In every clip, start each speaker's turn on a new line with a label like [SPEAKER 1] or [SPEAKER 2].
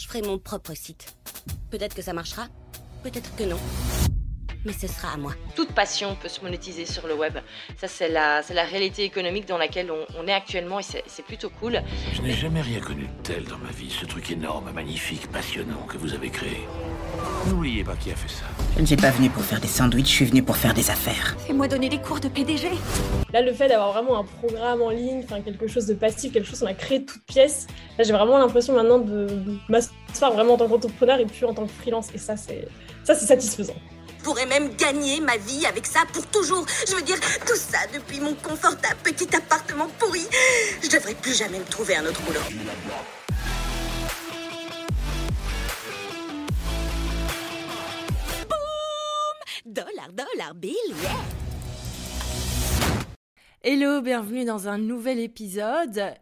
[SPEAKER 1] je ferai mon propre site. Peut-être que ça marchera, peut-être que non. Mais ce sera à moi.
[SPEAKER 2] Toute passion peut se monétiser sur le web. Ça, c'est la réalité économique dans laquelle on est actuellement et c'est plutôt cool.
[SPEAKER 3] Je n'ai jamais rien connu de tel dans ma vie. Ce truc énorme, magnifique, passionnant que vous avez créé. N'oubliez pas qui a fait ça.
[SPEAKER 4] Je ne suis pas venu pour faire des sandwichs, je suis venu pour faire des affaires.
[SPEAKER 5] Fais-moi donner des cours de PDG.
[SPEAKER 6] Là, le fait d'avoir vraiment un programme en ligne, quelque chose de passif, quelque chose qu'on a créé de toutes pièces, là, j'ai vraiment l'impression maintenant de m'asseoir vraiment en tant qu'entrepreneur et plus en tant que freelance. Et ça, c'est satisfaisant.
[SPEAKER 1] Je pourrais même gagner ma vie avec ça pour toujours. Je veux dire, tout ça depuis mon confortable petit appartement pourri. Je devrais plus jamais me trouver un autre boulot. Boum! Dollar, bill, yeah!
[SPEAKER 7] Hello, bienvenue dans un nouvel épisode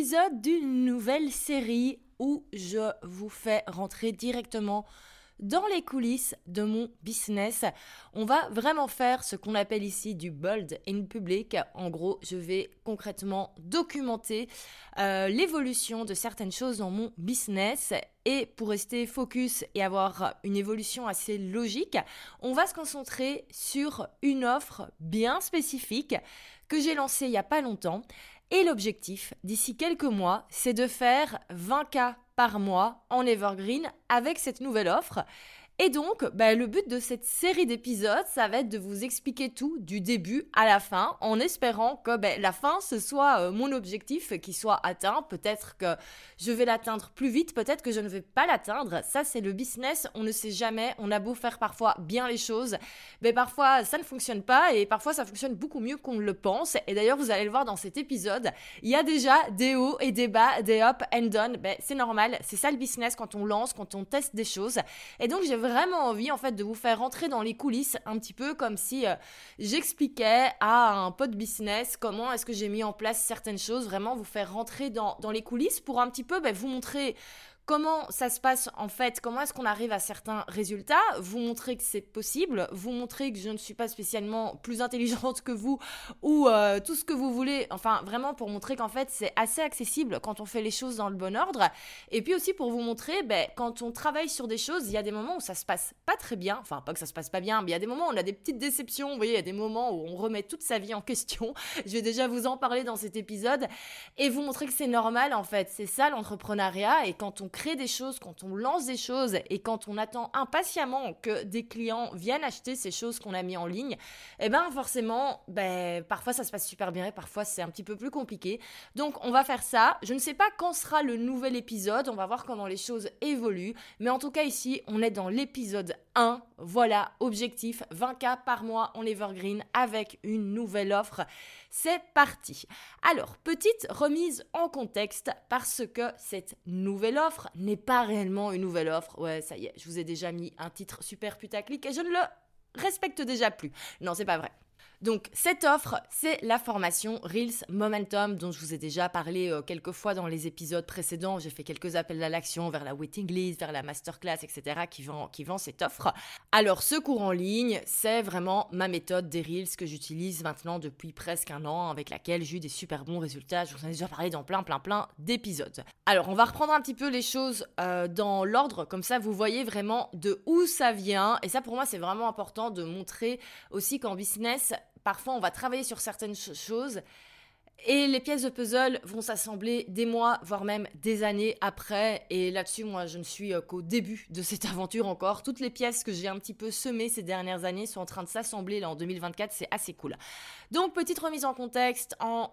[SPEAKER 7] d'une nouvelle série où je vous fais rentrer directement dans les coulisses de mon business. On va vraiment faire ce qu'on appelle ici du bold in public. En gros, je vais concrètement documenter l'évolution de certaines choses dans mon business. Et pour rester focus et avoir une évolution assez logique, on va se concentrer sur une offre bien spécifique que j'ai lancée il n'y a pas longtemps. Et l'objectif, d'ici quelques mois, c'est de faire 20K par mois en evergreen avec cette nouvelle offre. Et donc, le but de cette série d'épisodes, ça va être de vous expliquer tout du début à la fin, en espérant que la fin, ce soit mon objectif qui soit atteint. Peut-être que je vais l'atteindre plus vite, peut-être que je ne vais pas l'atteindre. Ça, c'est le business, on ne sait jamais. On a beau faire parfois bien les choses, mais parfois ça ne fonctionne pas et parfois ça fonctionne beaucoup mieux qu'on le pense. Et d'ailleurs, vous allez le voir dans cet épisode, il y a déjà des hauts et des bas, des up and down. C'est normal, c'est ça le business quand on lance, quand on teste des choses. Et donc, j'ai vraiment envie en fait de vous faire rentrer dans les coulisses un petit peu comme si j'expliquais à un pote business comment est-ce que j'ai mis en place certaines choses, vraiment vous faire rentrer dans les coulisses pour un petit peu vous montrer comment ça se passe en fait, comment est-ce qu'on arrive à certains résultats, vous montrer que c'est possible, vous montrer que je ne suis pas spécialement plus intelligente que vous ou tout ce que vous voulez, enfin vraiment pour montrer qu'en fait c'est assez accessible quand on fait les choses dans le bon ordre. Et puis aussi pour vous montrer, quand on travaille sur des choses, il y a des moments où ça se passe pas très bien, enfin pas que ça se passe pas bien, mais il y a des moments où on a des petites déceptions, vous voyez, il y a des moments où on remet toute sa vie en question, je vais déjà vous en parler dans cet épisode, et vous montrer que c'est normal en fait, c'est ça l'entrepreneuriat. Et quand on crée des choses, quand on lance des choses et quand on attend impatiemment que des clients viennent acheter ces choses qu'on a mis en ligne, forcément, parfois ça se passe super bien et parfois c'est un petit peu plus compliqué. Donc on va faire ça. Je ne sais pas quand sera le nouvel épisode, on va voir comment les choses évoluent. Mais en tout cas ici, on est dans l'épisode 1. Voilà, objectif 20K par mois en evergreen avec une nouvelle offre. C'est parti. Alors, petite remise en contexte parce que cette nouvelle offre n'est pas réellement une nouvelle offre. Ouais, ça y est, je vous ai déjà mis un titre super putaclic et je ne le respecte déjà plus. Non, c'est pas vrai. Donc, cette offre, c'est la formation Reels Momentum dont je vous ai déjà parlé quelques fois dans les épisodes précédents. J'ai fait quelques appels à l'action vers la waiting list, vers la masterclass, etc. qui vend cette offre. Alors, ce cours en ligne, c'est vraiment ma méthode des Reels que j'utilise maintenant depuis presque un an, avec laquelle j'ai eu des super bons résultats. Je vous en ai déjà parlé dans plein d'épisodes. Alors, on va reprendre un petit peu les choses dans l'ordre, comme ça vous voyez vraiment de où ça vient. Et ça, pour moi, c'est vraiment important de montrer aussi qu'en business, parfois, on va travailler sur certaines choses et les pièces de puzzle vont s'assembler des mois, voire même des années après. Et là-dessus, moi, je ne suis qu'au début de cette aventure encore. Toutes les pièces que j'ai un petit peu semées ces dernières années sont en train de s'assembler là en 2024. C'est assez cool. Donc, petite remise en contexte, en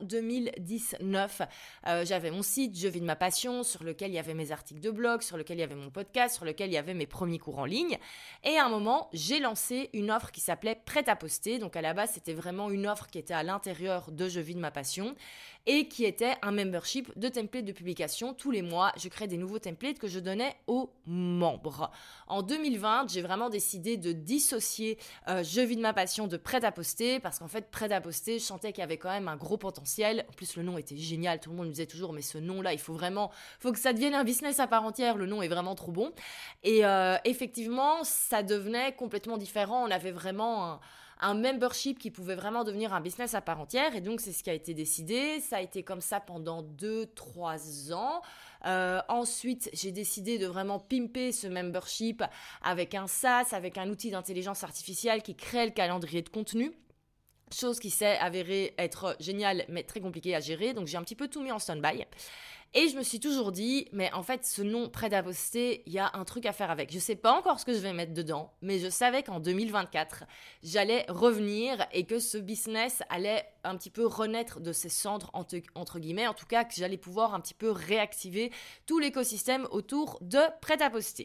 [SPEAKER 7] 2019, j'avais mon site Je vis de ma passion sur lequel il y avait mes articles de blog, sur lequel il y avait mon podcast, sur lequel il y avait mes premiers cours en ligne. Et à un moment, j'ai lancé une offre qui s'appelait Prêt à poster. Donc, à la base, c'était vraiment une offre qui était à l'intérieur de Je vis de ma passion et qui était un membership de templates de publication. Tous les mois, je créais des nouveaux templates que je donnais aux membres. En 2020, j'ai vraiment décidé de dissocier Je vis de ma passion de Prêt à poster parce qu'en fait, Prêt à poster, je sentais qu'il y avait quand même un gros potentiel. En plus, le nom était génial. Tout le monde me disait toujours, mais ce nom-là, il faut que ça devienne un business à part entière. Le nom est vraiment trop bon. Et effectivement, ça devenait complètement différent. On avait vraiment un membership qui pouvait vraiment devenir un business à part entière. Et donc, c'est ce qui a été décidé. Ça a été comme ça pendant 2-3 ans. Ensuite, j'ai décidé de vraiment pimper ce membership avec un SaaS, avec un outil d'intelligence artificielle qui crée le calendrier de contenu. Chose qui s'est avérée être géniale, mais très compliquée à gérer. Donc, j'ai un petit peu tout mis en stand-by. Et je me suis toujours dit, mais en fait, ce nom prêt à poster, il y a un truc à faire avec. Je ne sais pas encore ce que je vais mettre dedans, mais je savais qu'en 2024, j'allais revenir et que ce business allait un petit peu renaître de ses cendres, entre guillemets. En tout cas, que j'allais pouvoir un petit peu réactiver tout l'écosystème autour de prêt à poster.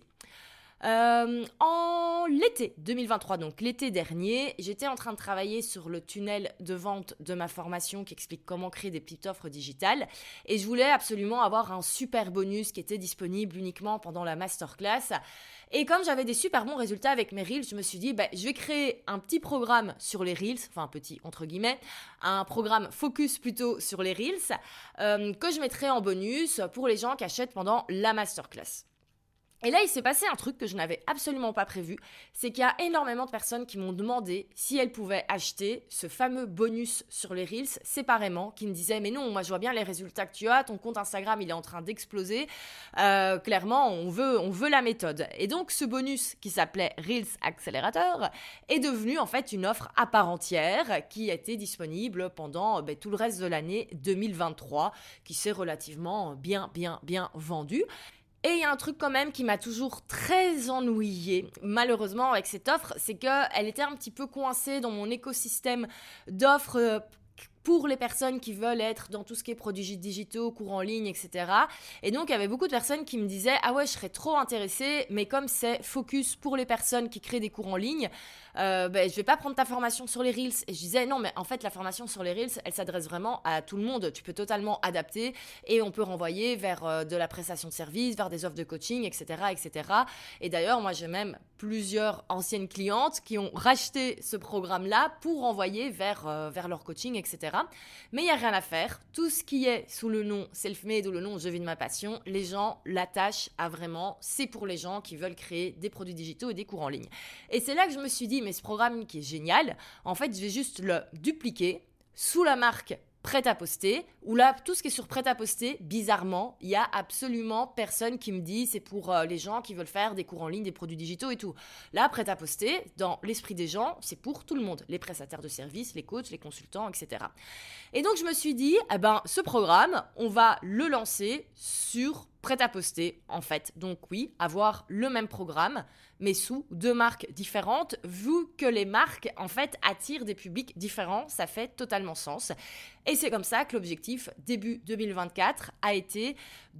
[SPEAKER 7] En l'été 2023, donc l'été dernier, j'étais en train de travailler sur le tunnel de vente de ma formation qui explique comment créer des petites offres digitales et je voulais absolument avoir un super bonus qui était disponible uniquement pendant la masterclass. Et comme j'avais des super bons résultats avec mes Reels, je me suis dit, je vais créer un petit programme sur les Reels, enfin petit entre guillemets, un programme focus plutôt sur les Reels que je mettrai en bonus pour les gens qui achètent pendant la masterclass. Et là, il s'est passé un truc que je n'avais absolument pas prévu, c'est qu'il y a énormément de personnes qui m'ont demandé si elles pouvaient acheter ce fameux bonus sur les Reels séparément, qui me disaient « Mais non, moi je vois bien les résultats que tu as, ton compte Instagram il est en train d'exploser, clairement on veut la méthode ». Et donc ce bonus qui s'appelait Reels Accelerator est devenu en fait une offre à part entière qui était disponible pendant tout le reste de l'année 2023, qui s'est relativement bien vendue. Et il y a un truc quand même qui m'a toujours très ennuyée, malheureusement, avec cette offre, c'est qu'elle était un petit peu coincée dans mon écosystème d'offres pour les personnes qui veulent être dans tout ce qui est produits digitaux, cours en ligne, etc. Et donc, il y avait beaucoup de personnes qui me disaient « Ah ouais, je serais trop intéressée, mais comme c'est focus pour les personnes qui créent des cours en ligne, je vais pas prendre ta formation sur les Reels. » Et je disais « Non, mais en fait, la formation sur les Reels, elle s'adresse vraiment à tout le monde. Tu peux totalement adapter et on peut renvoyer vers de la prestation de service, vers des offres de coaching, etc. etc. » Et d'ailleurs, moi, j'ai même plusieurs anciennes clientes qui ont racheté ce programme-là pour renvoyer vers leur coaching, etc. Mais il n'y a rien à faire. Tout ce qui est sous le nom self-made ou le nom je vis de ma passion, les gens l'attachent à vraiment, c'est pour les gens qui veulent créer des produits digitaux et des cours en ligne. Et c'est là que je me suis dit, mais ce programme qui est génial, en fait, je vais juste le dupliquer sous la marque prêt à poster, où là, tout ce qui est sur prêt à poster, bizarrement, il y a absolument personne qui me dit c'est pour les gens qui veulent faire des cours en ligne, des produits digitaux et tout. Là, prêt à poster, dans l'esprit des gens, c'est pour tout le monde, les prestataires de services, les coachs, les consultants, etc. Et donc, je me suis dit, ce programme, on va le lancer sur prêt à poster, en fait. Donc oui, avoir le même programme, mais sous deux marques différentes, vu que les marques, en fait, attirent des publics différents, ça fait totalement sens. Et c'est comme ça que l'objectif, début 2024, a été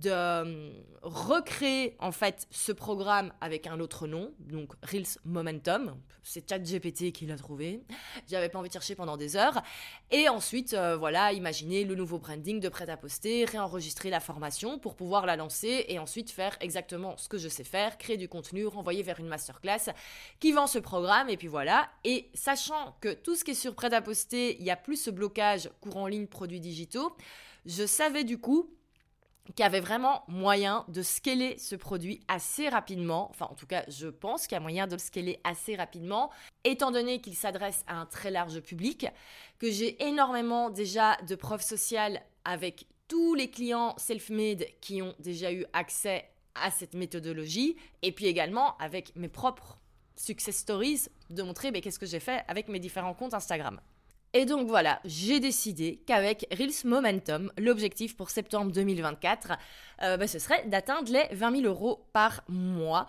[SPEAKER 7] de recréer, en fait, ce programme avec un autre nom, donc Reels Momentum. C'est ChatGPT qui l'a trouvé. J'avais pas envie de chercher pendant des heures. Et ensuite, imaginer le nouveau branding de prêt à poster, réenregistrer la formation pour pouvoir la lancer et ensuite faire exactement ce que je sais faire, créer du contenu, renvoyer vers une masterclass qui vend ce programme et puis voilà. Et sachant que tout ce qui est sur prêt à poster, il y a plus ce blocage cours en ligne, produits digitaux, je savais du coup qu'il y avait vraiment moyen de scaler ce produit assez rapidement. Enfin, en tout cas, je pense qu'il y a moyen de le scaler assez rapidement, étant donné qu'il s'adresse à un très large public, que j'ai énormément déjà de preuves sociales avec tous les clients self-made qui ont déjà eu accès à cette méthodologie, et puis également avec mes propres success stories, de montrer qu'est-ce que j'ai fait avec mes différents comptes Instagram. Et donc voilà, j'ai décidé qu'avec Reels Momentum, l'objectif pour septembre 2024, ce serait d'atteindre les 20 000 € par mois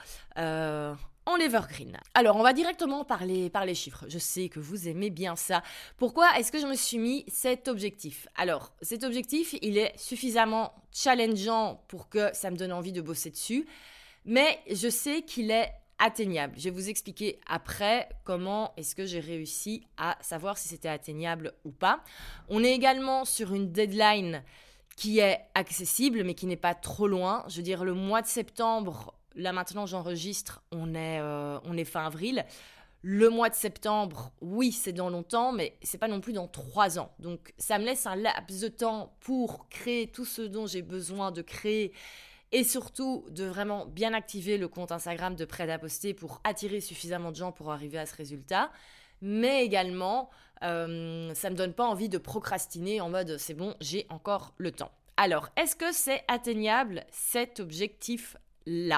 [SPEAKER 7] en evergreen. Alors, on va directement parler par les chiffres. Je sais que vous aimez bien ça. Pourquoi est-ce que je me suis mis cet objectif ? Alors, cet objectif, il est suffisamment challengeant pour que ça me donne envie de bosser dessus, mais je sais qu'il est atteignable. Je vais vous expliquer après comment est-ce que j'ai réussi à savoir si c'était atteignable ou pas. On est également sur une deadline qui est accessible, mais qui n'est pas trop loin. Je veux dire, le mois de septembre, là maintenant j'enregistre, on est fin avril. Le mois de septembre, oui, c'est dans longtemps, mais c'est pas non plus dans 3 ans. Donc, ça me laisse un laps de temps pour créer tout ce dont j'ai besoin de créer et surtout de vraiment bien activer le compte Instagram de prêt à poster pour attirer suffisamment de gens pour arriver à ce résultat. Mais également, ça me donne pas envie de procrastiner en mode c'est bon, j'ai encore le temps. Alors, est-ce que c'est atteignable cet objectif-là ?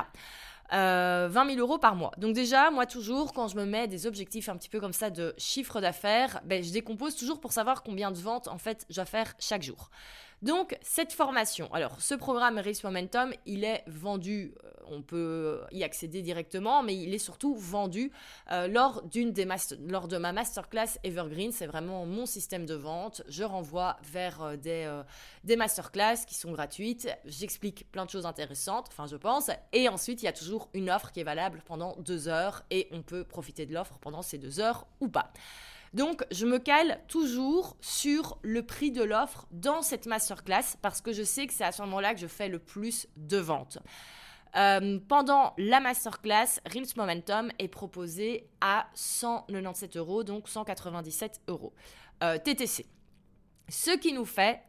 [SPEAKER 7] 20 000 euros par mois. Donc déjà, moi toujours, quand je me mets des objectifs un petit peu comme ça de chiffre d'affaires, je décompose toujours pour savoir combien de ventes en fait je dois faire chaque jour. Donc cette formation, alors ce programme Reels Momentum, il est vendu, on peut y accéder directement, mais il est surtout vendu lors de ma masterclass Evergreen. C'est vraiment mon système de vente. Je renvoie vers des masterclass qui sont gratuites. J'explique plein de choses intéressantes, enfin je pense. Et ensuite, il y a toujours une offre qui est valable pendant 2 heures et on peut profiter de l'offre pendant ces 2 heures ou pas. Donc, je me cale toujours sur le prix de l'offre dans cette masterclass parce que je sais que c'est à ce moment-là que je fais le plus de ventes. Pendant la masterclass, Reels Momentum est proposé à 197 €, donc 197 € TTC. Ce qui nous fait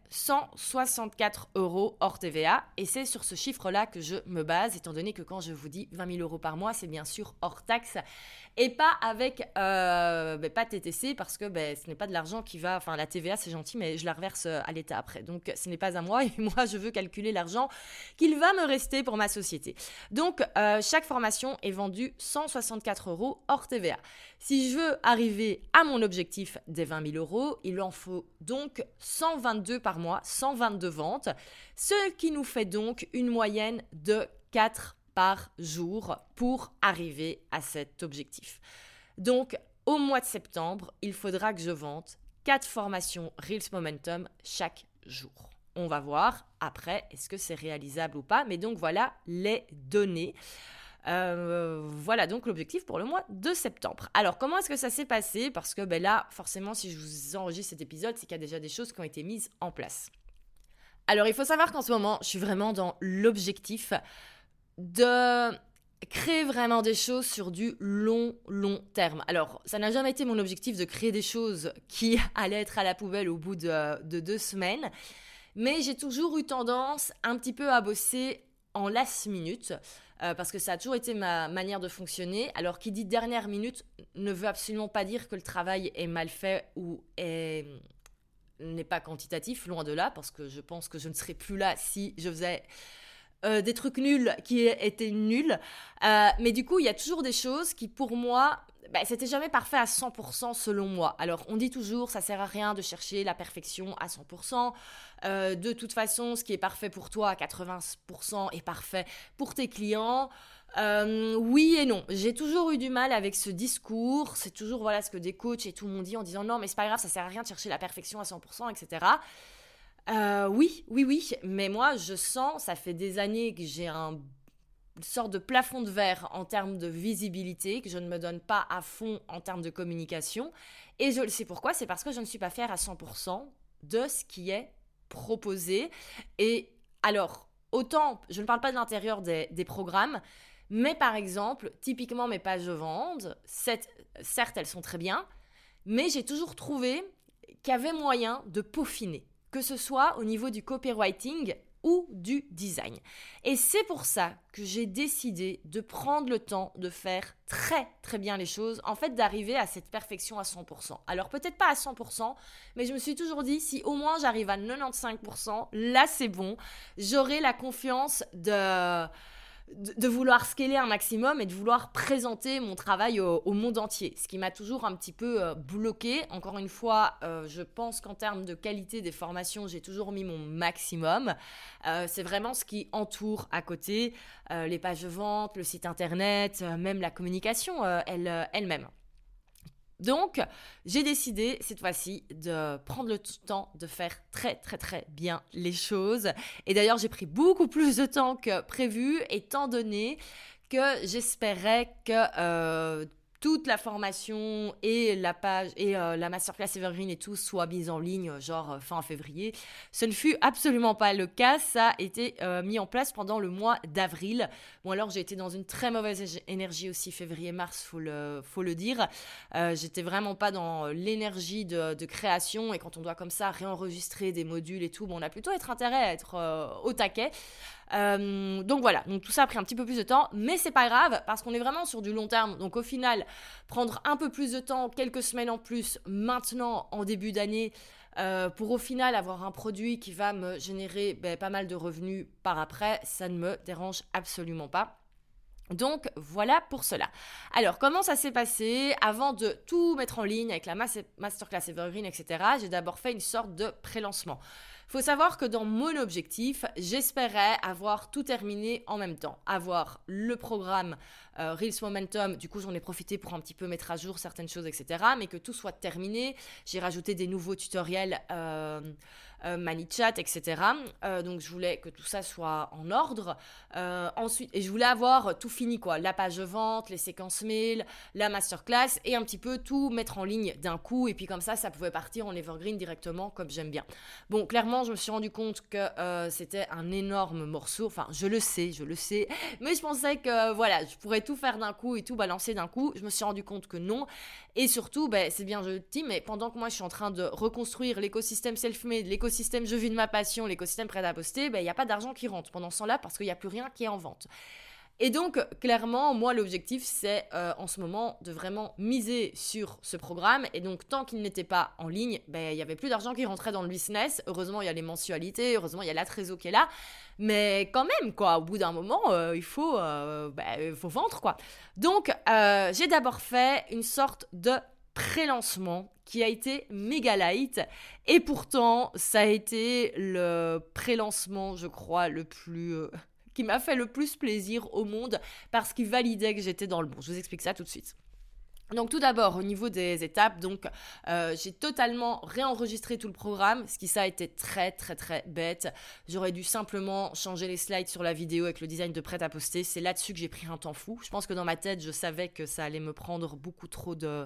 [SPEAKER 7] 164 € hors TVA. Et c'est sur ce chiffre-là que je me base, étant donné que quand je vous dis 20 000 € par mois, c'est bien sûr hors taxe et pas avec pas TTC parce que ce n'est pas de l'argent qui va... Enfin, la TVA, c'est gentil, mais je la reverse à l'État après. Donc, ce n'est pas à moi et moi, je veux calculer l'argent qu'il va me rester pour ma société. Donc, chaque formation est vendue 164 € hors TVA. Si je veux arriver à mon objectif des 20 000 €, il en faut donc 122 par mois, 122 ventes, ce qui nous fait donc une moyenne de 4 par jour pour arriver à cet objectif. Donc, au mois de septembre, il faudra que je vende 4 formations Reels Momentum chaque jour. On va voir après, est-ce que c'est réalisable ou pas, mais donc voilà les données. Voilà donc l'objectif pour le mois de septembre. Alors, comment est-ce que ça s'est passé ? Parce que là, forcément, si je vous enregistre cet épisode, c'est qu'il y a déjà des choses qui ont été mises en place. Alors, il faut savoir qu'en ce moment, je suis vraiment dans l'objectif de créer vraiment des choses sur du long terme. Alors, ça n'a jamais été mon objectif de créer des choses qui allaient être à la poubelle au bout de 2 semaines, mais j'ai toujours eu tendance un petit peu à bosser en last minute, parce que ça a toujours été ma manière de fonctionner. Alors, qui dit dernière minute ne veut absolument pas dire que le travail est mal fait ou n'est pas quantitatif, loin de là, parce que je pense que je ne serais plus là si je faisais des trucs nuls qui étaient nuls. Mais du coup, il y a toujours des choses qui, pour moi, c'était jamais parfait à 100% selon moi. Alors, on dit toujours, ça sert à rien de chercher la perfection à 100%. De toute façon, ce qui est parfait pour toi à 80% est parfait pour tes clients. Oui et non. J'ai toujours eu du mal avec ce discours. C'est toujours ce que des coachs et tout m'ont dit en disant non, mais c'est pas grave, ça sert à rien de chercher la perfection à 100%, etc. Oui. Mais moi, je sens, ça fait des années que j'ai une sorte de plafond de verre en termes de visibilité, que je ne me donne pas à fond en termes de communication. Et je le sais pourquoi, c'est parce que je ne suis pas fière à 100% de ce qui est proposé. Et alors, autant, je ne parle pas de l'intérieur des programmes, mais par exemple, typiquement mes pages de vente, certes, elles sont très bien, mais j'ai toujours trouvé qu'il y avait moyen de peaufiner, que ce soit au niveau du copywriting ou du design. Et c'est pour ça que j'ai décidé de prendre le temps de faire très très bien les choses, en fait d'arriver à cette perfection à 100%. Alors peut-être pas à 100%, mais je me suis toujours dit si au moins j'arrive à 95%, là c'est bon, j'aurai la confiance de vouloir scaler un maximum et de vouloir présenter mon travail au monde entier. Ce qui m'a toujours un petit peu bloqué. Encore une fois, je pense qu'en termes de qualité des formations, j'ai toujours mis mon maximum. C'est vraiment ce qui entoure à côté, les pages de vente, le site internet, même la communication elle-même. Donc, j'ai décidé cette fois-ci de prendre le temps de faire très très très bien les choses. Et d'ailleurs, j'ai pris beaucoup plus de temps que prévu, étant donné que j'espérais que toute la formation et la page et la masterclass Evergreen et tout soit mise en ligne genre fin février. Ce ne fut absolument pas le cas, ça a été mis en place pendant le mois d'avril. Bon alors j'ai été dans une très mauvaise énergie aussi février-mars, faut le dire. J'étais vraiment pas dans l'énergie de création et quand on doit comme ça réenregistrer des modules et tout, on a plutôt intérêt à être au taquet. Donc voilà, donc tout ça a pris un petit peu plus de temps, mais c'est pas grave parce qu'on est vraiment sur du long terme. Donc au final, prendre un peu plus de temps, quelques semaines en plus, maintenant en début d'année, pour au final avoir un produit qui va me générer pas mal de revenus par après, ça ne me dérange absolument pas. Donc voilà pour cela. Alors comment ça s'est passé? Avant de tout mettre en ligne avec la masterclass Evergreen, etc., j'ai d'abord fait une sorte de pré-lancement. Il faut savoir que dans mon objectif, j'espérais avoir tout terminé en même temps. Avoir le programme Reels Momentum, du coup j'en ai profité pour un petit peu mettre à jour certaines choses, etc., mais que tout soit terminé. J'ai rajouté des nouveaux tutoriels ManyChat, etc. Donc je voulais que tout ça soit en ordre. Ensuite, et je voulais avoir tout fini, quoi. La page de vente, les séquences mail, la masterclass et un petit peu tout mettre en ligne d'un coup. Et puis comme ça pouvait partir en evergreen directement comme j'aime bien. Bon, clairement, je me suis rendu compte que c'était un énorme morceau. Enfin, je le sais. Mais je pensais que voilà, je pourrais tout faire d'un coup et tout balancer d'un coup. Je me suis rendu compte que non. Et surtout, c'est bien gentil, mais pendant que moi je suis en train de reconstruire l'écosystème self-made, l'écosystème je vis de ma passion, l'écosystème prêt à poster, il n'y a pas d'argent qui rentre pendant ce temps-là parce qu'il n'y a plus rien qui est en vente. Et donc, clairement, moi, l'objectif, c'est en ce moment de vraiment miser sur ce programme. Et donc, tant qu'il n'était pas en ligne, il n'y avait plus d'argent qui rentrait dans le business. Heureusement, il y a les mensualités, heureusement, il y a la trésor qui est là. Mais quand même, quoi, au bout d'un moment, il faut vendre, quoi. Donc, j'ai d'abord fait une sorte de pré-lancement qui a été méga light. Et pourtant, ça a été le pré-lancement, je crois, le plus... qui m'a fait le plus plaisir au monde parce qu'il validait que j'étais dans le bon. Je vous explique ça tout de suite. Donc tout d'abord, au niveau des étapes, j'ai totalement réenregistré tout le programme, ce qui ça a été très très très bête. J'aurais dû simplement changer les slides sur la vidéo avec le design de prêt à poster. C'est là-dessus que j'ai pris un temps fou. Je pense que dans ma tête, je savais que ça allait me prendre beaucoup trop de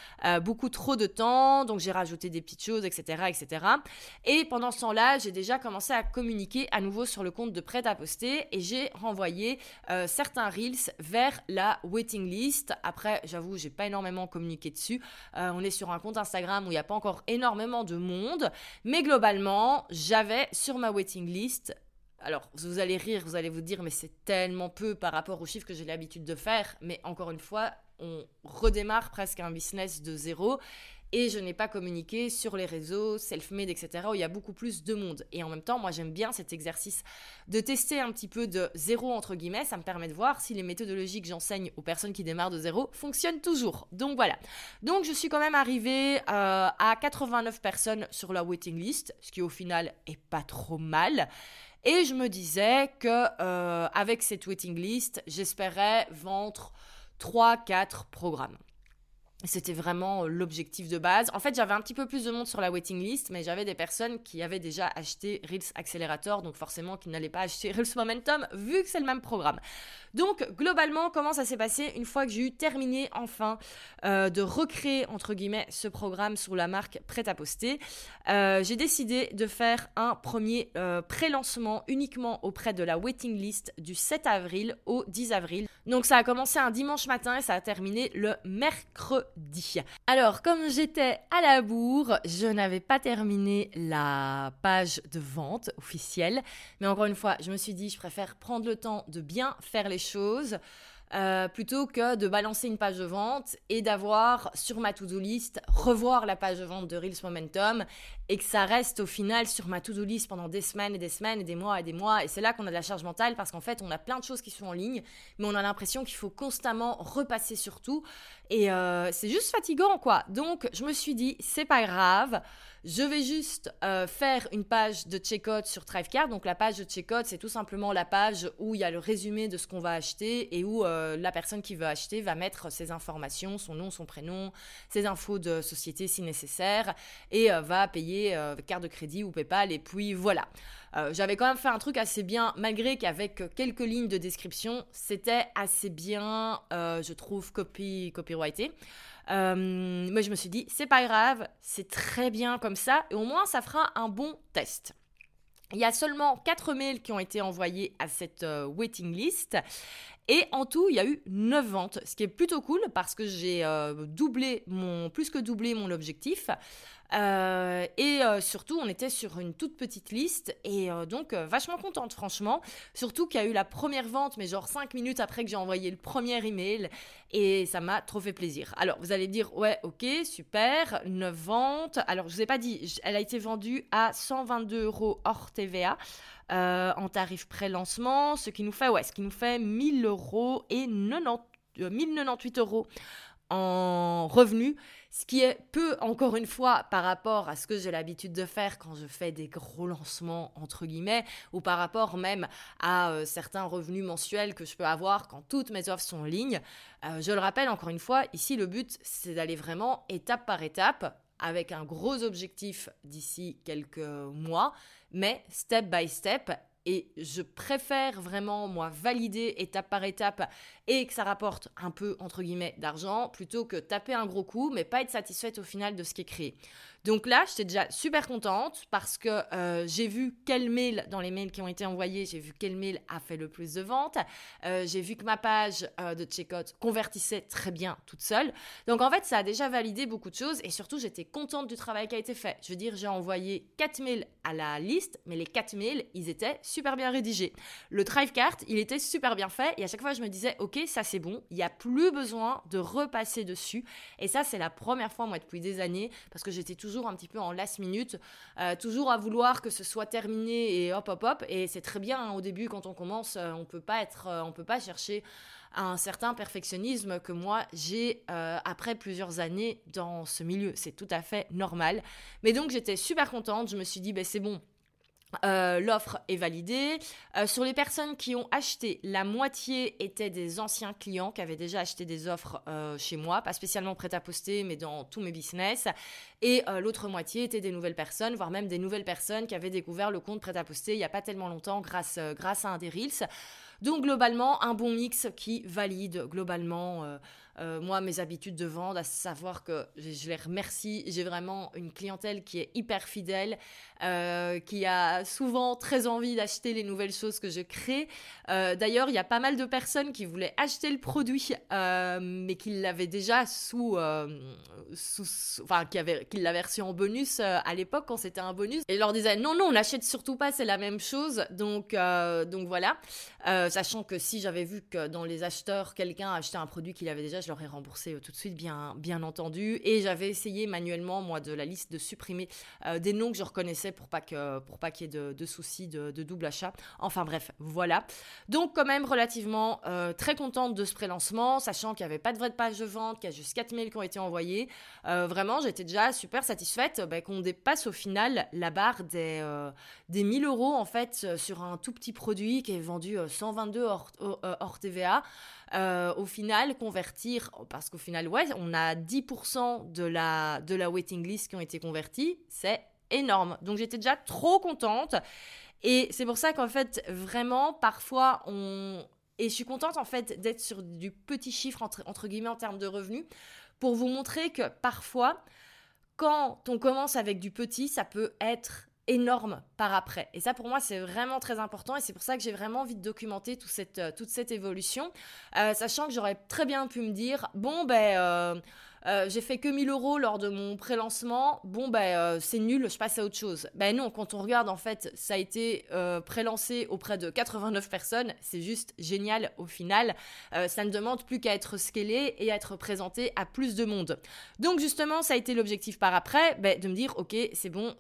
[SPEAKER 7] temps, donc j'ai rajouté des petites choses, etc., etc. Et pendant ce temps-là, j'ai déjà commencé à communiquer à nouveau sur le compte de prêt à poster et j'ai renvoyé certains reels vers la waiting list. Après, j'avoue, j'ai pas énormément communiqué dessus. On est sur un compte Instagram où il n'y a pas encore énormément de monde, mais globalement, j'avais sur ma waiting list. Alors, vous allez rire, vous allez vous dire, mais c'est tellement peu par rapport aux chiffres que j'ai l'habitude de faire. Mais encore une fois, on redémarre presque un business de zéro. Et je n'ai pas communiqué sur les réseaux, self-made, etc., où il y a beaucoup plus de monde. Et en même temps, moi, j'aime bien cet exercice de tester un petit peu de zéro, entre guillemets. Ça me permet de voir si les méthodologies que j'enseigne aux personnes qui démarrent de zéro fonctionnent toujours. Donc, voilà. Donc, je suis quand même arrivée à 89 personnes sur la waiting list, ce qui, au final, est pas trop mal. Et je me disais que avec cette waiting list, j'espérais vendre 3-4 programmes. C'était vraiment l'objectif de base. En fait, j'avais un petit peu plus de monde sur la waiting list, mais j'avais des personnes qui avaient déjà acheté Reels Accelerator, donc forcément qui n'allaient pas acheter Reels Momentum, vu que c'est le même programme. Donc, globalement, comment ça s'est passé une fois que j'ai eu terminé enfin de recréer, entre guillemets, ce programme sous la marque Prêt à poster. J'ai décidé de faire un premier pré-lancement uniquement auprès de la waiting list du 7 avril au 10 avril. Donc, ça a commencé un dimanche matin et ça a terminé le mercredi. Alors, comme j'étais à la bourre, je n'avais pas terminé la page de vente officielle. Mais encore une fois, je me suis dit, je préfère prendre le temps de bien faire les choses plutôt que de balancer une page de vente et d'avoir sur ma to-do list, revoir la page de vente de Reels Momentum et que ça reste au final sur ma to-do list pendant des semaines et des semaines et des mois et des mois. Et c'est là qu'on a de la charge mentale parce qu'en fait, on a plein de choses qui sont en ligne, mais on a l'impression qu'il faut constamment repasser sur tout. Et c'est juste fatigant, quoi. Donc, je me suis dit, c'est pas grave. Je vais juste faire une page de checkout sur Thrivecart. Donc, la page de checkout, c'est tout simplement la page où il y a le résumé de ce qu'on va acheter et où la personne qui veut acheter va mettre ses informations, son nom, son prénom, ses infos de société si nécessaire et va payer carte de crédit ou PayPal. Et puis, voilà. J'avais quand même fait un truc assez bien, malgré qu'avec quelques lignes de description, c'était assez bien, je trouve, copyrighté. Mais je me suis dit, c'est pas grave, c'est très bien comme ça, et au moins ça fera un bon test. Il y a seulement 4 mails qui ont été envoyés à cette waiting list. Et en tout, il y a eu 9 ventes, ce qui est plutôt cool parce que j'ai plus que doublé mon objectif. Surtout, on était sur une toute petite liste et donc vachement contente, franchement. Surtout qu'il y a eu la première vente, mais genre 5 minutes après que j'ai envoyé le premier email et ça m'a trop fait plaisir. Alors, vous allez dire, ouais, ok, super, 9 ventes. Alors, je vous ai pas dit, elle a été vendue à 122 € hors TVA. En tarif pré-lancement, ce qui nous fait 1 000 € et 1098 € en revenus, ce qui est peu, encore une fois, par rapport à ce que j'ai l'habitude de faire quand je fais des gros lancements, entre guillemets, ou par rapport même à certains revenus mensuels que je peux avoir quand toutes mes offres sont en ligne. Je le rappelle, encore une fois, ici, le but, c'est d'aller vraiment étape par étape, avec un gros objectif d'ici quelques mois, mais step by step. Et je préfère vraiment, moi, valider étape par étape et que ça rapporte un peu, entre guillemets, d'argent, plutôt que taper un gros coup, mais pas être satisfaite au final de ce qui est créé. Donc là, j'étais déjà super contente parce que j'ai vu quel mail, dans les mails qui ont été envoyés, j'ai vu quel mail a fait le plus de ventes. J'ai vu que ma page de checkout convertissait très bien toute seule. Donc en fait, ça a déjà validé beaucoup de choses et surtout, j'étais contente du travail qui a été fait. Je veux dire, j'ai envoyé 4 mails à la liste, mais les 4 mails, ils étaient super bien rédigés. Le Thrivecart, il était super bien fait et à chaque fois, je me disais, ok, ça c'est bon, il n'y a plus besoin de repasser dessus. Et ça, c'est la première fois, moi, depuis des années, parce que j'étais toujours un petit peu en last minute, toujours à vouloir que ce soit terminé et hop. Et c'est très bien, hein, au début, quand on commence, on peut pas chercher un certain perfectionnisme que moi j'ai après plusieurs années dans ce milieu. C'est tout à fait normal. Mais donc, j'étais super contente. Je me suis dit, c'est bon. L'offre est validée. Sur les personnes qui ont acheté, la moitié étaient des anciens clients qui avaient déjà acheté des offres chez moi, pas spécialement prêt-à-poster, mais dans tous mes business. Et l'autre moitié étaient des nouvelles personnes, voire même des nouvelles personnes qui avaient découvert le compte prêt-à-poster il n'y a pas tellement longtemps grâce à un des Reels. Donc globalement, un bon mix qui valide globalement moi mes habitudes de vente, à savoir que je les remercie. J'ai vraiment une clientèle qui est hyper fidèle, qui a souvent très envie d'acheter les nouvelles choses que je crée. D'ailleurs, il y a pas mal de personnes qui voulaient acheter le produit, mais qui l'avaient déjà qui l'avaient reçu en bonus à l'époque quand c'était un bonus. Et je leur disais non, on n'achète surtout pas, c'est la même chose. Donc voilà. Sachant que si j'avais vu que dans les acheteurs, quelqu'un achetait un produit qu'il avait déjà, je l'aurais remboursé tout de suite, bien entendu. Et j'avais essayé manuellement, moi, de la liste, de supprimer des noms que je reconnaissais pour pas qu'il y ait de soucis de double achat. Enfin bref, voilà. Donc quand même relativement très contente de ce pré-lancement, sachant qu'il n'y avait pas de vraie page de vente, qu'il y a juste 4 mails qui ont été envoyés. Vraiment, j'étais déjà super satisfaite qu'on dépasse au final la barre des 1 000 € en fait sur un tout petit produit qui est vendu 122 hors TVA. Au final, convertir, parce qu'au final, on a 10% de la waiting list qui ont été convertis, c'est énorme. Donc, j'étais déjà trop contente. Et c'est pour ça qu'en fait, vraiment, parfois, et je suis contente, en fait, d'être sur du petit chiffre, entre guillemets, en termes de revenus, pour vous montrer que parfois, quand on commence avec du petit, ça peut être énorme par après. Et ça, pour moi, c'est vraiment très important et c'est pour ça que j'ai vraiment envie de documenter toute cette évolution, sachant que j'aurais très bien pu me dire, j'ai fait que 1 000 € lors de mon pré-lancement, c'est nul, je passe à autre chose. Non, quand on regarde, en fait, ça a été pré-lancé auprès de 89 personnes, c'est juste génial au final. Ça ne demande plus qu'à être scalé et à être présenté à plus de monde. Donc justement, ça a été l'objectif par après, de me dire, ok, c'est bon,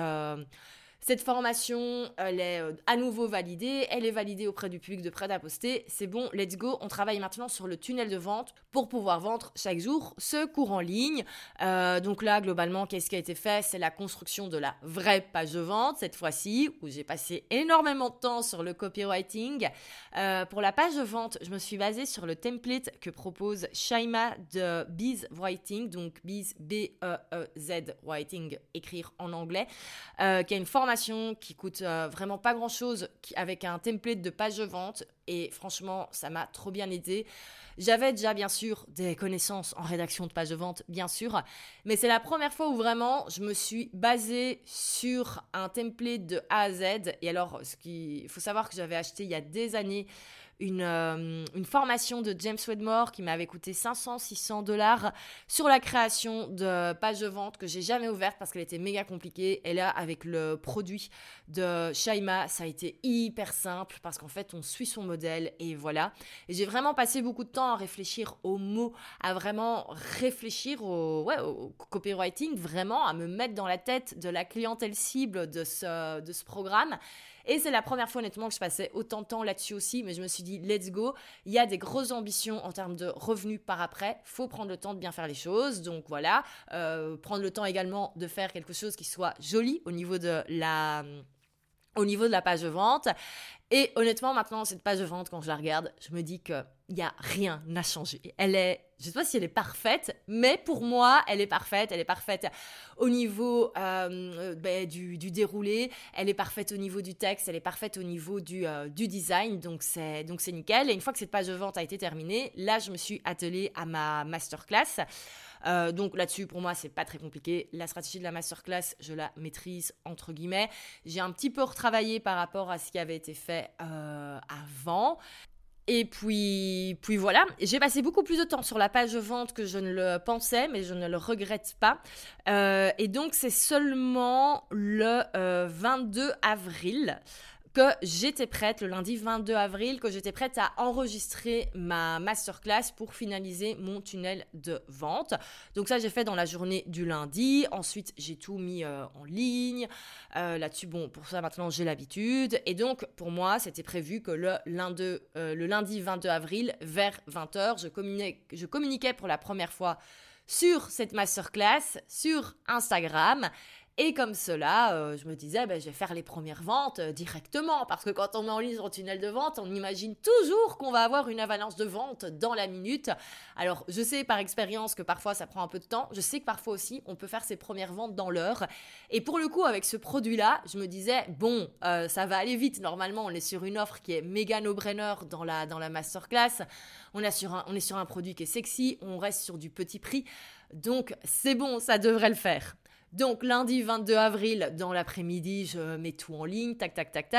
[SPEAKER 7] cette formation, elle est à nouveau validée, elle est validée auprès du public de prêt-à-poster, c'est bon, let's go, on travaille maintenant sur le tunnel de vente pour pouvoir vendre chaque jour ce cours en ligne. Donc là, globalement, qu'est-ce qui a été fait ? C'est la construction de la vraie page de vente, cette fois-ci, où j'ai passé énormément de temps sur le copywriting. Pour la page de vente, je me suis basée sur le template que propose Shaima de Biz Writing, donc Biz, B-E-E-Z, Writing, écrire en anglais, qui a une formation qui coûte vraiment pas grand-chose, avec un template de page de vente. Et franchement, ça m'a trop bien aidé. J'avais déjà, bien sûr, des connaissances en rédaction de page de vente, bien sûr. Mais c'est la première fois où vraiment, je me suis basée sur un template de A à Z. Et alors, il faut savoir que j'avais acheté il y a des années une formation de James Wedmore qui m'avait coûté $500-600 sur la création de pages de vente que j'ai jamais ouverte parce qu'elle était méga compliquée. Et là, avec le produit de Shaima, ça a été hyper simple parce qu'en fait, on suit son modèle et voilà. Et j'ai vraiment passé beaucoup de temps à réfléchir aux mots, à vraiment réfléchir au copywriting, vraiment à me mettre dans la tête de la clientèle cible de ce programme. Et c'est la première fois honnêtement que je passais autant de temps là-dessus aussi, mais je me suis dit let's go, il y a des grosses ambitions en termes de revenus par après, faut prendre le temps de bien faire les choses, donc voilà, prendre le temps également de faire quelque chose qui soit joli au niveau de la page de vente. Et honnêtement, maintenant, cette page de vente, quand je la regarde, je me dis qu'il n'y a rien à changer. Je ne sais pas si elle est parfaite, mais pour moi, elle est parfaite. Elle est parfaite au niveau du déroulé, elle est parfaite au niveau du texte, elle est parfaite au niveau du design, donc c'est nickel. Et une fois que cette page de vente a été terminée, là, je me suis attelée à ma masterclass. Donc là-dessus, pour moi, c'est pas très compliqué. La stratégie de la masterclass, je la maîtrise entre guillemets. J'ai un petit peu retravaillé par rapport à ce qui avait été fait avant. Et puis voilà, j'ai passé beaucoup plus de temps sur la page de vente que je ne le pensais, mais je ne le regrette pas. Et donc, c'est seulement le 22 avril que j'étais prête, le lundi 22 avril, que j'étais prête à enregistrer ma masterclass pour finaliser mon tunnel de vente. Donc ça, j'ai fait dans la journée du lundi. Ensuite, j'ai tout mis en ligne. Là-dessus, bon, pour ça, maintenant, j'ai l'habitude. Et donc, pour moi, c'était prévu que le lundi 22 avril, vers 20h, je communiquais pour la première fois sur cette masterclass, sur Instagram. Et comme cela, je me disais, je vais faire les premières ventes directement. Parce que quand on met en ligne son tunnel de vente, on imagine toujours qu'on va avoir une avalanche de ventes dans la minute. Alors, je sais par expérience que parfois, ça prend un peu de temps. Je sais que parfois aussi, on peut faire ses premières ventes dans l'heure. Et pour le coup, avec ce produit-là, je me disais, bon, ça va aller vite. Normalement, on est sur une offre qui est méga no-brainer dans la masterclass. On est sur un produit qui est sexy. On reste sur du petit prix. Donc, c'est bon, ça devrait le faire. Donc, lundi 22 avril, dans l'après-midi, je mets tout en ligne, tac.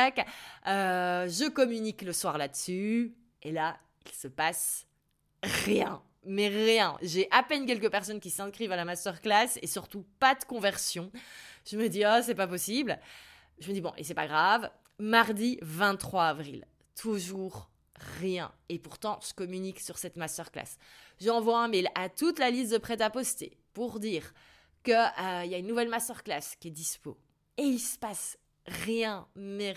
[SPEAKER 7] Je communique le soir là-dessus. Et là, il se passe rien. Mais rien. J'ai à peine quelques personnes qui s'inscrivent à la masterclass et surtout pas de conversion. Je me dis, c'est pas possible. Je me dis, bon, et c'est pas grave. Mardi 23 avril, toujours rien. Et pourtant, je communique sur cette masterclass. J'envoie un mail à toute la liste de prêt-à-poster pour dire qu'il y a une nouvelle masterclass qui est dispo. Et il se passe rien, mais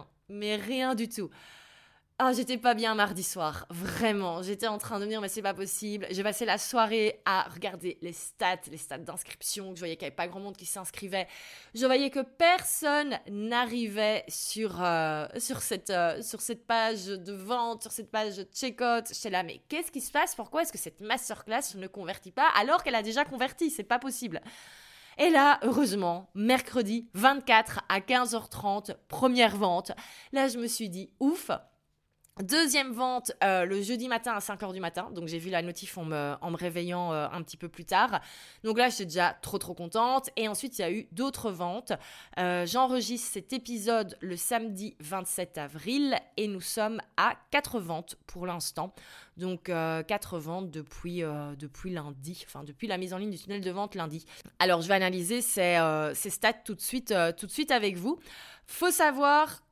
[SPEAKER 7] rien du tout. J'étais pas bien mardi soir, vraiment. J'étais en train de me dire, mais c'est pas possible. J'ai passé la soirée à regarder les stats d'inscription. Je voyais qu'il n'y avait pas grand monde qui s'inscrivait. Je voyais que personne n'arrivait sur cette page de vente, sur cette page de check-out. J'étais là, mais qu'est-ce qui se passe? Pourquoi est-ce que cette masterclass ne convertit pas alors qu'elle a déjà converti? C'est pas possible. Et là, heureusement, mercredi 24 à 15h30, première vente. Là, je me suis dit, ouf. Deuxième vente le jeudi matin à 5h du matin. Donc, j'ai vu la notif en me réveillant un petit peu plus tard. Donc là, j'étais déjà trop contente. Et ensuite, il y a eu d'autres ventes. J'enregistre cet épisode le samedi 27 avril. Et nous sommes à 4 ventes pour l'instant. Donc, 4 ventes depuis lundi. Enfin, depuis la mise en ligne du tunnel de vente lundi. Alors, je vais analyser ces stats tout de suite avec vous. Faut savoir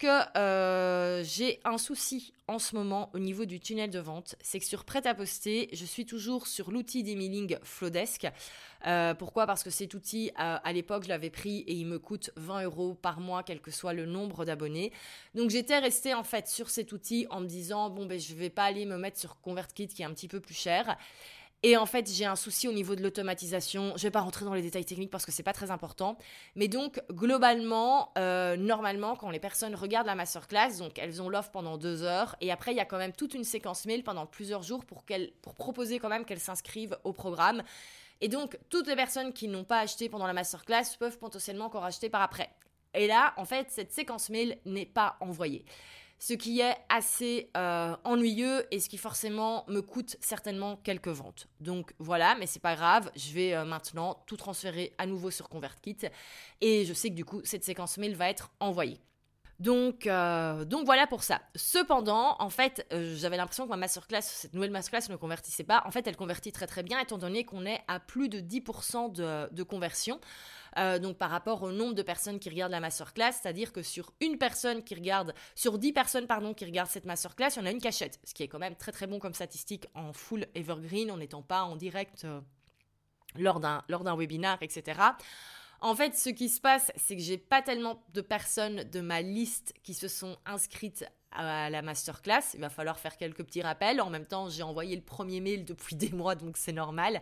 [SPEAKER 7] que j'ai un souci en ce moment au niveau du tunnel de vente. C'est que sur Prêt-à-Poster, je suis toujours sur l'outil d'emailing Flowdesk. Pourquoi? Parce que cet outil, à l'époque, je l'avais pris et il me coûte 20 € par mois, quel que soit le nombre d'abonnés. Donc, j'étais restée en fait sur cet outil en me disant, je vais pas aller me mettre sur ConvertKit qui est un petit peu plus cher. Et en fait, j'ai un souci au niveau de l'automatisation. Je vais pas rentrer dans les détails techniques parce que c'est pas très important. Mais donc, globalement, normalement, quand les personnes regardent la masterclass, donc elles ont l'offre pendant 2 heures. Et après, il y a quand même toute une séquence mail pendant plusieurs jours pour proposer quand même qu'elles s'inscrivent au programme. Et donc, toutes les personnes qui n'ont pas acheté pendant la masterclass peuvent potentiellement encore acheter par après. Et là, en fait, cette séquence mail n'est pas envoyée. Ce qui est assez ennuyeux et ce qui forcément me coûte certainement quelques ventes. Donc voilà, mais c'est pas grave, je vais maintenant tout transférer à nouveau sur ConvertKit et je sais que du coup, cette séquence mail va être envoyée. Donc voilà pour ça. Cependant, en fait, j'avais l'impression que ma masterclass, cette nouvelle masterclass ne convertissait pas. En fait, elle convertit très très bien étant donné qu'on est à plus de 10% de conversion. Donc par rapport au nombre de personnes qui regardent la masterclass, c'est-à-dire que sur 10 personnes qui regardent cette masterclass, il y en a une qui achète, ce qui est quand même très très bon comme statistique en full evergreen, en n'étant pas en direct lors d'un webinar, etc. En fait, ce qui se passe, c'est que j'ai pas tellement de personnes de ma liste qui se sont inscrites à la masterclass. Il va falloir faire quelques petits rappels. En même temps, j'ai envoyé le premier mail depuis des mois, donc c'est normal.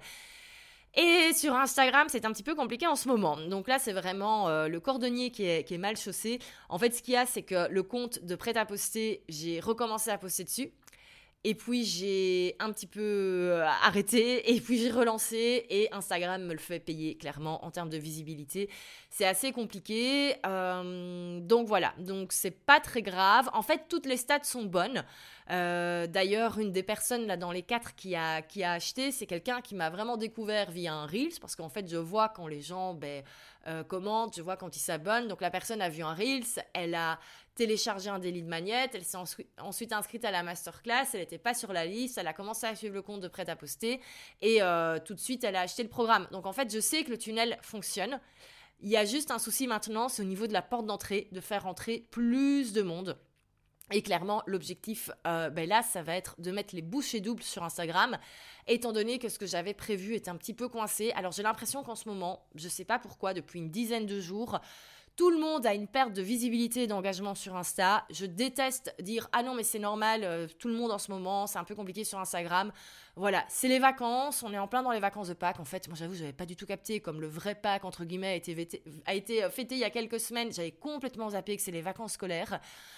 [SPEAKER 7] Et sur Instagram, c'est un petit peu compliqué en ce moment. Donc là, c'est vraiment le cordonnier qui est mal chaussé. En fait, ce qu'il y a, c'est que le compte de prêt-à-poster, j'ai recommencé à poster dessus. Et puis, j'ai un petit peu arrêté, et puis j'ai relancé, et Instagram me le fait payer, clairement, en termes de visibilité. C'est assez compliqué, donc voilà. Donc, c'est pas très grave. En fait, toutes les stats sont bonnes. D'ailleurs, une des personnes là dans les 4 qui a acheté, c'est quelqu'un qui m'a vraiment découvert via un Reels, parce qu'en fait, je vois quand les gens commentent, je vois quand ils s'abonnent. Donc, la personne a vu un Reels, elle a téléchargé un daily de Magnette, elle s'est ensuite inscrite à la masterclass, elle n'était pas sur la liste, elle a commencé à suivre le compte de prêt-à-poster et tout de suite, elle a acheté le programme. Donc, en fait, je sais que le tunnel fonctionne. Il y a juste un souci maintenant, c'est au niveau de la porte d'entrée, de faire rentrer plus de monde. Et clairement, l'objectif, là, ça va être de mettre les bouchées doubles sur Instagram, étant donné que ce que j'avais prévu est un petit peu coincé. Alors, j'ai l'impression qu'en ce moment, je ne sais pas pourquoi, depuis une dizaine de jours, tout le monde a une perte de visibilité et d'engagement sur Insta. Je déteste dire « Ah non, mais c'est normal, tout le monde en ce moment, c'est un peu compliqué sur Instagram. » Voilà, c'est les vacances, on est en plein dans les vacances de Pâques. En fait, moi j'avoue, je n'avais pas du tout capté, comme le vrai Pâques, entre guillemets, a été fêté il y a quelques semaines. J'avais complètement zappé que c'est les vacances scolaires.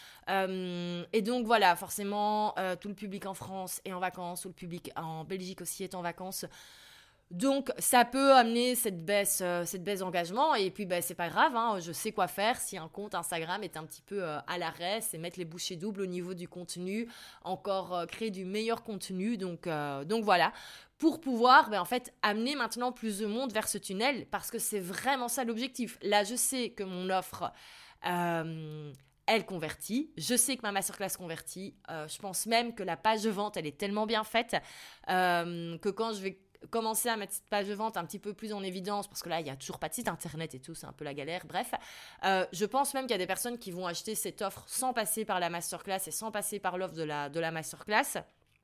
[SPEAKER 7] Et donc voilà, forcément, tout le public en France est en vacances, tout le public en Belgique aussi est en vacances. Donc, ça peut amener cette baisse d'engagement. Et puis, c'est pas grave, hein, je sais quoi faire si un compte Instagram est un petit peu à l'arrêt. C'est mettre les bouchées doubles au niveau du contenu, encore créer du meilleur contenu. Donc voilà, pour pouvoir en fait, amener maintenant plus de monde vers ce tunnel, parce que c'est vraiment ça l'objectif. Là, je sais que mon offre... elle convertit, je sais que ma masterclass convertit, je pense même que la page de vente, elle est tellement bien faite que quand je vais commencer à mettre cette page de vente un petit peu plus en évidence, parce que là, il n'y a toujours pas de site internet et tout, c'est un peu la galère, bref. Je pense même qu'il y a des personnes qui vont acheter cette offre sans passer par la masterclass et sans passer par l'offre de la masterclass.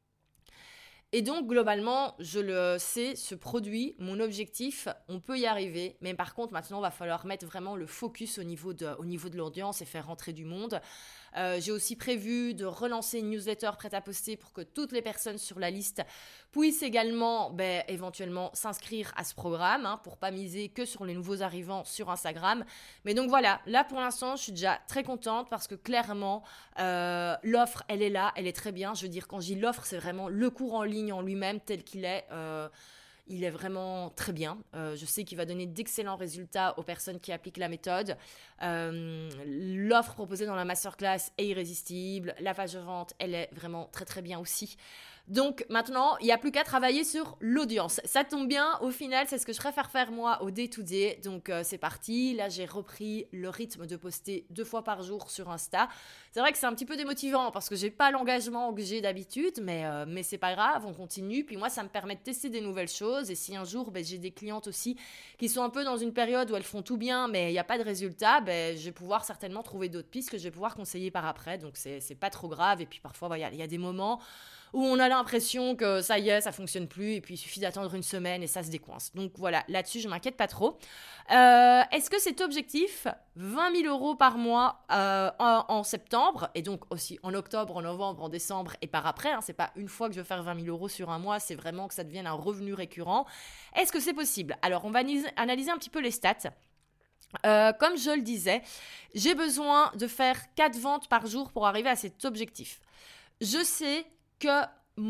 [SPEAKER 7] Et donc, globalement, je le sais, ce produit, mon objectif, on peut y arriver. Mais par contre, maintenant, il va falloir mettre vraiment le focus au niveau de l'audience et faire rentrer du monde. J'ai aussi prévu de relancer une newsletter prête à poster pour que toutes les personnes sur la liste puissent également éventuellement s'inscrire à ce programme, hein, pour pas miser que sur les nouveaux arrivants sur Instagram. Mais donc voilà, là pour l'instant, je suis déjà très contente parce que clairement, l'offre, elle est là, elle est très bien. Je veux dire, quand je dis l'offre, c'est vraiment le cours en ligne en lui-même tel qu'il est. Il est vraiment très bien. Je sais qu'il va donner d'excellents résultats aux personnes qui appliquent la méthode. L'offre proposée dans la masterclass est irrésistible. La page de vente, elle est vraiment très très bien aussi. Donc maintenant, il n'y a plus qu'à travailler sur l'audience. Ça tombe bien, au final, c'est ce que je préfère faire moi au day-to-day. Donc c'est parti. Là, j'ai repris le rythme de poster 2 fois par jour sur Insta. C'est vrai que c'est un petit peu démotivant parce que j'ai pas l'engagement que j'ai d'habitude, mais c'est pas grave, on continue. Puis moi, ça me permet de tester des nouvelles choses. Et si un jour, j'ai des clientes aussi qui sont un peu dans une période où elles font tout bien, mais il n'y a pas de résultat, je vais pouvoir certainement trouver d'autres pistes que je vais pouvoir conseiller par après. Donc c'est pas trop grave. Et puis parfois, il y a des moments où on a l'impression que ça y est, ça fonctionne plus, et puis il suffit d'attendre une semaine et ça se décoince. Donc voilà, là-dessus, je m'inquiète pas trop. Est-ce que cet objectif, 20 000 € par mois en septembre, et donc aussi en octobre, en novembre, en décembre, et par après, hein, c'est pas une fois que je vais faire 20 000 € sur un mois, c'est vraiment que ça devienne un revenu récurrent. Est-ce que c'est possible ? Alors, on va analyser un petit peu les stats. Comme je le disais, j'ai besoin de faire 4 ventes par jour pour arriver à cet objectif. Je sais que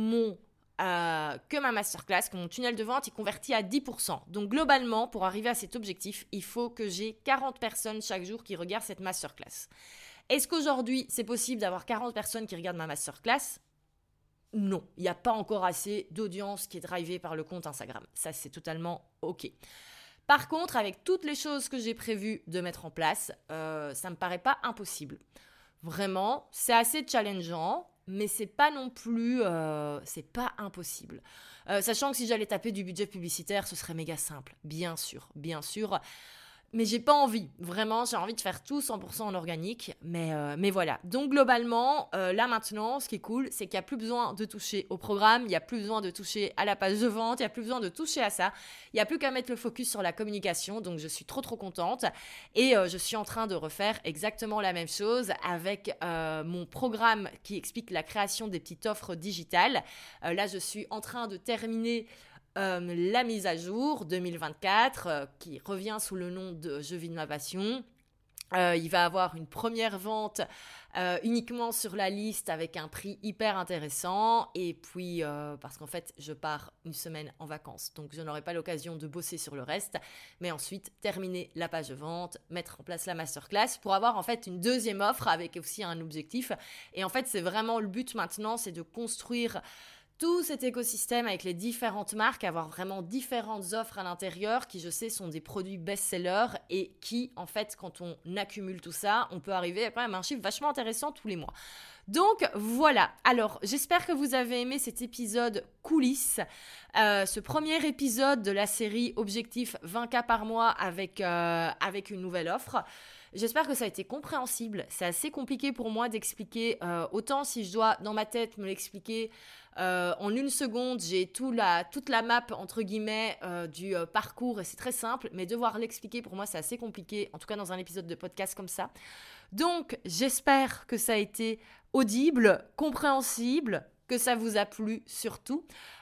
[SPEAKER 7] ma masterclass, que mon tunnel de vente, il convertit à 10%. Donc globalement, pour arriver à cet objectif, il faut que j'ai 40 personnes chaque jour qui regardent cette masterclass. Est-ce qu'aujourd'hui, c'est possible d'avoir 40 personnes qui regardent ma masterclass ? Non, il n'y a pas encore assez d'audience qui est drivée par le compte Instagram. Ça, c'est totalement OK. Par contre, avec toutes les choses que j'ai prévues de mettre en place, ça ne me paraît pas impossible. Vraiment, c'est assez challengeant, mais c'est pas non plus, c'est pas impossible. Sachant que si j'allais taper du budget publicitaire, ce serait méga simple, bien sûr. Mais j'ai pas envie, vraiment, j'ai envie de faire tout 100% en organique, mais voilà. Donc globalement, là maintenant, ce qui est cool, c'est qu'il n'y a plus besoin de toucher au programme, il n'y a plus besoin de toucher à la page de vente, il n'y a plus besoin de toucher à ça, il n'y a plus qu'à mettre le focus sur la communication, donc je suis trop contente. Et je suis en train de refaire exactement la même chose avec mon programme qui explique la création des petites offres digitales. Là, je suis en train de terminer la mise à jour 2024 qui revient sous le nom de Je vis de ma passion. Il va avoir une première vente uniquement sur la liste avec un prix hyper intéressant et puis parce qu'en fait je pars une semaine en vacances donc je n'aurai pas l'occasion de bosser sur le reste, mais ensuite terminer la page de vente, mettre en place la masterclass pour avoir en fait une deuxième offre avec aussi un objectif. Et en fait c'est vraiment le but maintenant, c'est de construire tout cet écosystème avec les différentes marques, avoir vraiment différentes offres à l'intérieur qui, je sais, sont des produits best-sellers et qui, en fait, quand on accumule tout ça, on peut arriver à quand même un chiffre vachement intéressant tous les mois. Donc voilà, alors j'espère que vous avez aimé cet épisode coulisses, ce premier épisode de la série Objectif 20K par mois avec une nouvelle offre. J'espère que ça a été compréhensible. C'est assez compliqué pour moi d'expliquer, autant si je dois dans ma tête me l'expliquer en une seconde, j'ai toute la map entre guillemets du parcours et c'est très simple, mais devoir l'expliquer pour moi c'est assez compliqué, en tout cas dans un épisode de podcast comme ça. Donc j'espère que ça a été audible, compréhensible, que ça vous a plu surtout.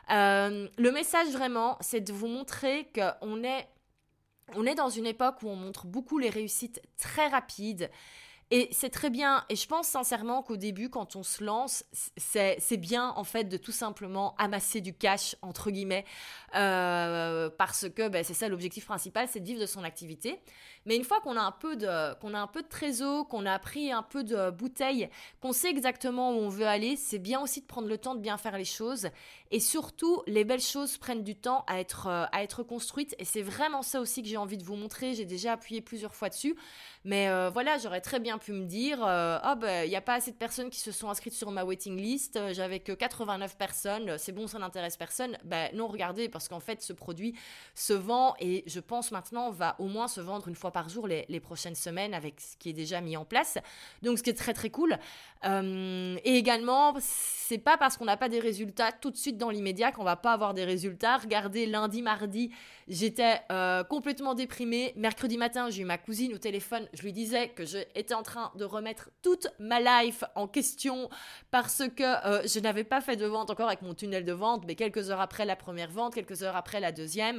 [SPEAKER 7] Le message vraiment, c'est de vous montrer qu'on est dans une époque où on montre beaucoup les réussites très rapides. Et c'est très bien, et je pense sincèrement qu'au début, quand on se lance, c'est bien en fait de tout simplement amasser du cash, entre guillemets, parce que c'est ça l'objectif principal, c'est de vivre de son activité. Mais une fois qu'on a un peu de trésor, qu'on a pris un peu de bouteille, qu'on sait exactement où on veut aller, c'est bien aussi de prendre le temps de bien faire les choses. Et surtout, les belles choses prennent du temps à être construites. Et c'est vraiment ça aussi que j'ai envie de vous montrer. J'ai déjà appuyé plusieurs fois dessus. Mais voilà, j'aurais très bien pu me dire il n'y a pas assez de personnes qui se sont inscrites sur ma waiting list. J'avais que 89 personnes. C'est bon, ça n'intéresse personne. Non, regardez, parce qu'en fait, ce produit se vend et je pense maintenant va au moins se vendre une fois par jour les prochaines semaines avec ce qui est déjà mis en place. Donc, ce qui est très, très cool. Et également, c'est pas parce qu'on n'a pas des résultats tout de suite dans l'immédiat qu'on va pas avoir des résultats. Regardez, lundi, mardi, j'étais complètement déprimée. Mercredi matin, j'ai eu ma cousine au téléphone. Je lui disais que j'étais en train de remettre toute ma life en question parce que je n'avais pas fait de vente encore avec mon tunnel de vente, mais quelques heures après la première vente, quelques heures après la deuxième.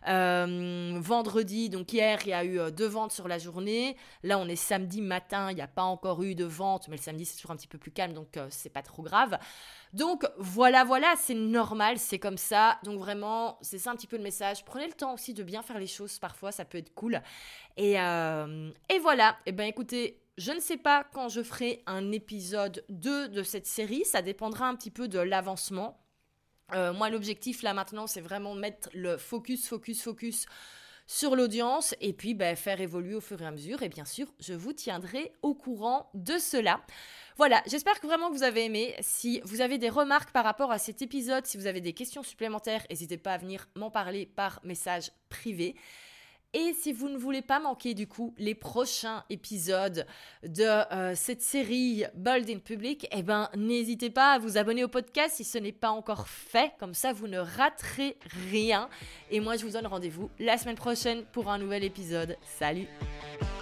[SPEAKER 7] Vendredi, donc hier, il y a eu 2 ventes sur la journée. Là, on est samedi matin, il n'y a pas encore eu de vente, mais le samedi, c'est toujours un petit peu plus calme, donc c'est pas trop grave. Donc voilà, c'est normal, c'est comme ça. Donc vraiment, c'est ça un petit peu le message. Prenez le temps aussi de bien faire les choses, parfois, ça peut être cool. Et voilà, et écoutez, je ne sais pas quand je ferai un épisode 2 de cette série, ça dépendra un petit peu de l'avancement. Moi, l'objectif là maintenant, c'est vraiment mettre le focus sur l'audience et puis faire évoluer au fur et à mesure. Et bien sûr, je vous tiendrai au courant de cela. Voilà, j'espère que vraiment vous avez aimé. Si vous avez des remarques par rapport à cet épisode, si vous avez des questions supplémentaires, n'hésitez pas à venir m'en parler par message privé. Et si vous ne voulez pas manquer du coup les prochains épisodes de cette série Bold in Public, n'hésitez pas à vous abonner au podcast si ce n'est pas encore fait. Comme ça, vous ne raterez rien. Et moi, je vous donne rendez-vous la semaine prochaine pour un nouvel épisode. Salut!